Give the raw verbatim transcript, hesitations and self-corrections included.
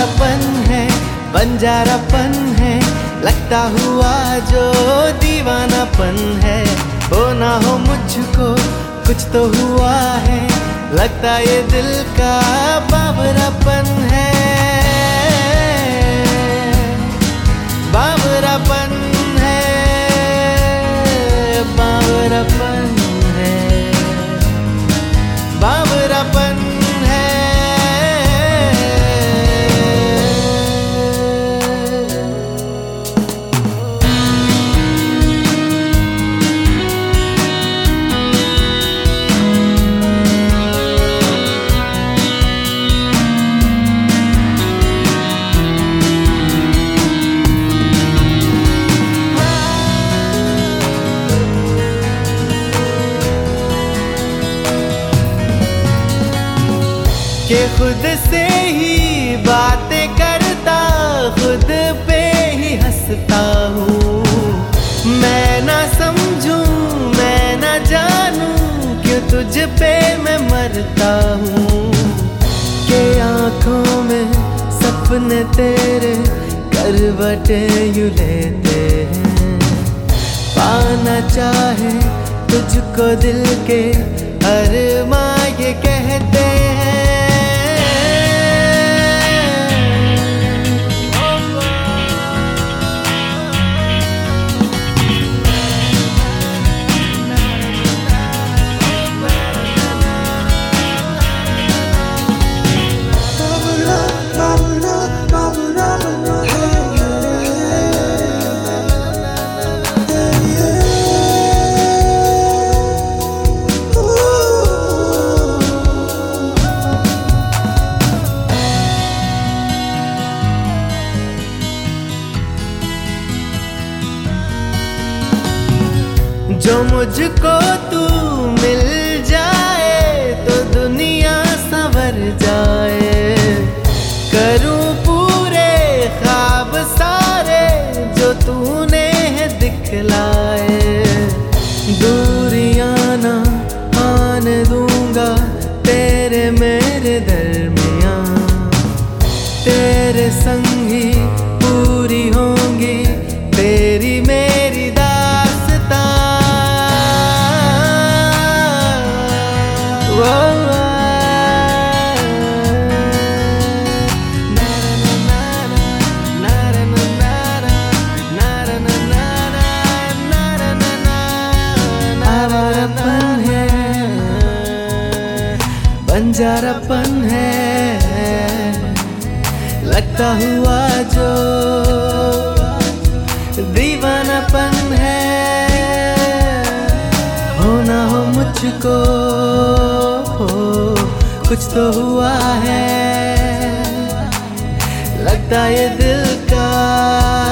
बंजारापन है, बंजारापन है, लगता हुआ जो दीवानापन है। हो ना हो मुझको कुछ तो हुआ है, लगता ये दिल का बावरापन है, बावरापन है, बावरापन है, बावरापन है। कि खुद से ही बातें करता, खुद पे ही हंसता हूँ। मैं ना समझूं, मैं ना जानूं, क्यों तुझ पे मैं मरता हूँ। कि आँखों में सपने तेरे करवटें यूं लेते हैं। पाना चाहे तुझको दिल के अरमां ये कहते हैं। जो मुझको तू मिल जाए तो दुनिया संवर जाए। करूं पूरे ख्वाब सारे जो तूने है दिखलाए। दूरियां ना आने दूंगा तेरे मेरे दरमियां। तेरे संग ही पूरी होंगी तेरी मेरी दास्तां। आवारापन है, बंजारापन है, लगता हुआ जो दीवानापन है। हो ना हो मुझको कुछ तो हुआ है, लगता ये दिल का